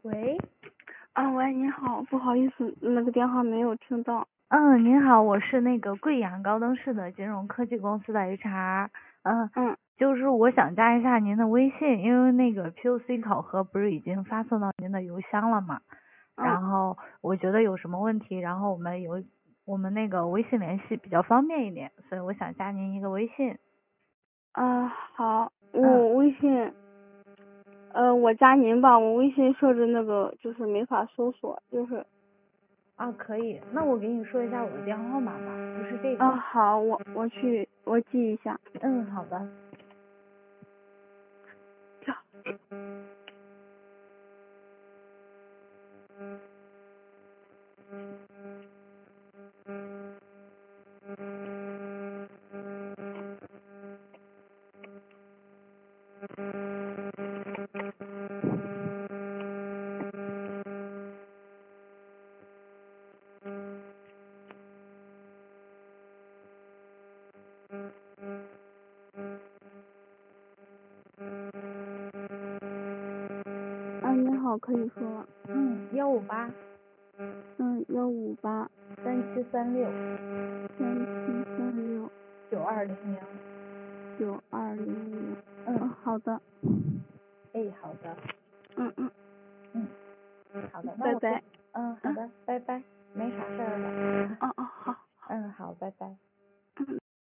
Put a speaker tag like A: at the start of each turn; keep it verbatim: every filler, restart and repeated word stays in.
A: 喂，
B: 啊，喂，你好，不好意思，那个电话没有听到。
A: 嗯，您好，我是那个贵阳高登市的金融科技公司的 H R，嗯，
B: 嗯
A: 就是我想加一下您的微信，因为那个 P O C 考核不是已经发送到您的邮箱了嘛，
B: 嗯
A: 然后我觉得有什么问题，然后我们有我们那个微信联系比较方便一点，所以我想加您一个微信。
B: 啊，好，
A: 嗯
B: 我微信，呃，我加您吧，我微信设置那个就是没法搜索，就是
A: 啊，可以，那我给你说一下我的电话号码吧，不是这个。
B: 啊，好，我我去我记一下。
A: 嗯，好的。
B: 啊，你好，可以说了。
A: 嗯，幺五八
B: 嗯，幺五八
A: 三七三六
B: 三七三六
A: 九二零零。
B: 九二零零。
A: 嗯，
B: 嗯，好的。
A: 哎，好的。
B: 嗯嗯，
A: 嗯，好的，那我就
B: 拜拜。
A: 嗯，好的，拜拜，没啥事儿了。